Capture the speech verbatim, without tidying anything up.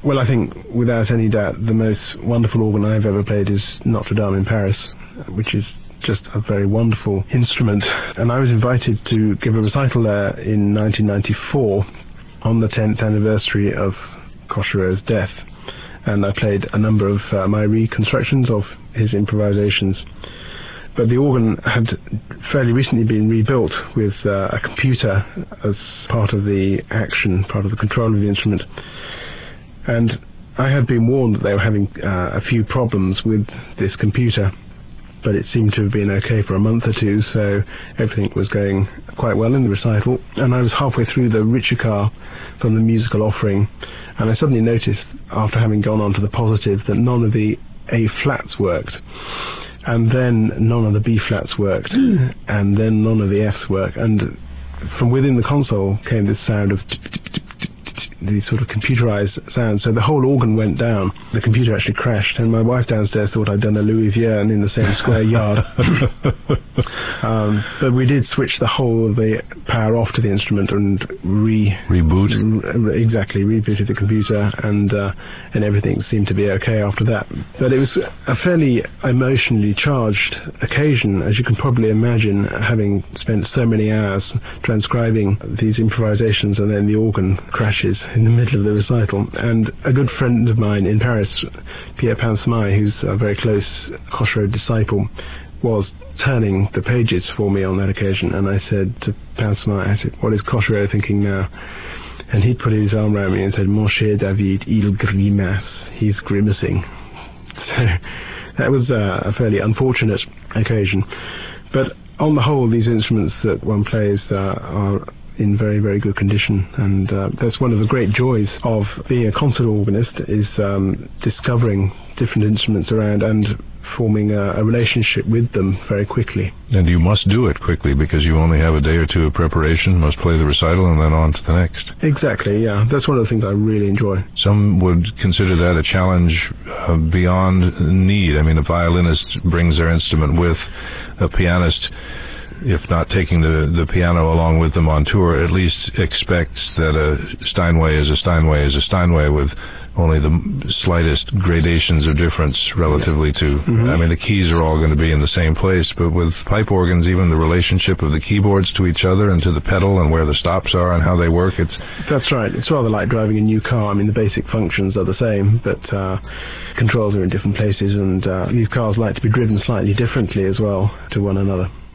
Well, I think without any doubt the most wonderful organ I've ever played is Notre Dame in Paris, which is just a very wonderful instrument. And I was invited to give a recital there in nineteen ninety-four on the tenth anniversary of Cochereau's death. And I played a number of uh, my reconstructions of his improvisations. But the organ had fairly recently been rebuilt with uh, a computer as part of the action, part of the control of the instrument. And I had been warned that they were having uh, a few problems with this computer, but it seemed to have been okay for a month or two, so everything was going quite well in the recital. And I was halfway through the Ricercar from the musical offering, and I suddenly noticed, after having gone on to the positive, that none of the A flats worked, and then none of the B flats worked, and then none of the Fs worked, and from within the console came this sound of these sort of computerized sounds. So the whole organ went down. The computer actually crashed, and my wife downstairs thought I'd done a Louis Vierne in the same square yard. um, but we did switch the whole of the power off to the instrument and re reboot. Re exactly, rebooted the computer, and uh, and everything seemed to be okay after that. But it was a fairly emotionally charged occasion, as you can probably imagine, having spent so many hours transcribing these improvisations, and then the organ crashes in the middle of the recital. And a good friend of mine in Paris, Pierre Pansemaille, who's a very close Cochereau disciple, was turning the pages for me on that occasion. And I said to Pansemaille, I said, what is Cochereau thinking now? And he put his arm around me and said, Mon cher David, il grimace. He's grimacing. So that was uh, a fairly unfortunate occasion. But on the whole, these instruments that one plays uh, are in very, very good condition, and uh, that's one of the great joys of being a concert organist, is um, discovering different instruments around and forming a, a relationship with them very quickly. And you must do it quickly, because you only have a day or two of preparation, must play the recital and then on to the next. Exactly, yeah. That's one of the things I really enjoy. Some would consider that a challenge uh, beyond need. I mean, a violinist brings their instrument with, a pianist, if not taking the, the piano along with them on tour, at least expects that a Steinway is a Steinway is a Steinway, with only the slightest gradations of difference relatively to, mm-hmm. I mean, the keys are all going to be in the same place, but with pipe organs, even the relationship of the keyboards to each other and to the pedal and where the stops are and how they work, it's... That's right. It's rather like driving a new car. I mean, the basic functions are the same, but uh, controls are in different places, and uh, these cars like to be driven slightly differently as well to one another.